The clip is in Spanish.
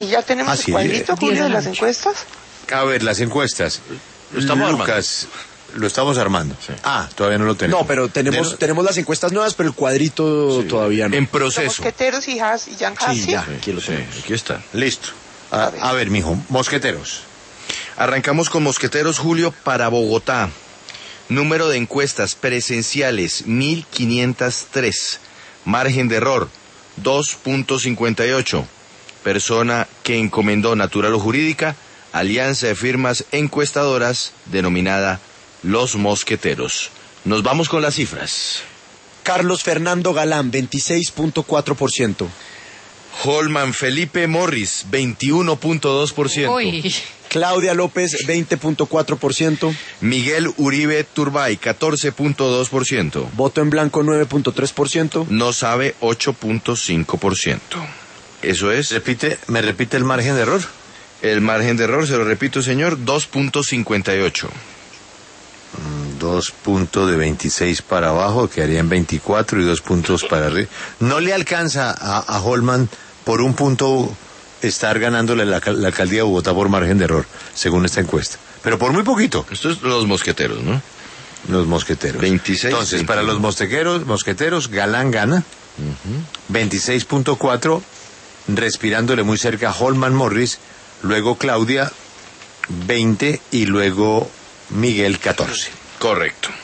¿Y ya tenemos Así el cuadrito, es. Julio, de las encuestas? A ver, las encuestas. Lo estamos Lucas, lo estamos armando. Sí. Todavía no lo tenemos. No, pero tenemos las encuestas nuevas, pero el cuadrito todavía no. En Los proceso. mosqueteros y Haas y Jan Haas, Sí, ya, aquí lo tenemos. Aquí está. Listo. A ver, mijo, mosqueteros. Arrancamos con Mosqueteros, Julio, para Bogotá. Número de encuestas presenciales, 1503. Margen de error, 2.58. Persona que encomendó natural o jurídica, alianza de firmas encuestadoras denominada Los Mosqueteros. Nos vamos con las cifras. Carlos Fernando Galán, 26.4%. Holman Felipe Morris, 21.2%. Uy. Claudia López, 20.4%. Miguel Uribe Turbay, 14.2%. Voto en blanco, 9.3%. No sabe, 8.5%. Eso es. ¿Me repite el margen de error? El margen de error, se lo repito, señor, 2.58. 2 puntos de 26 para abajo, quedaría en 24 y 2 puntos para arriba. No le alcanza a Holman por un punto estar ganándole la alcaldía de Bogotá por margen de error, según esta encuesta. Pero por muy poquito. Esto es los mosqueteros, ¿no? Los mosqueteros. 26. Entonces, 21. para los mosqueteros, Galán gana. 26.4, respirándole muy cerca Holman Morris, luego Claudia 20 y luego Miguel 14. Correcto.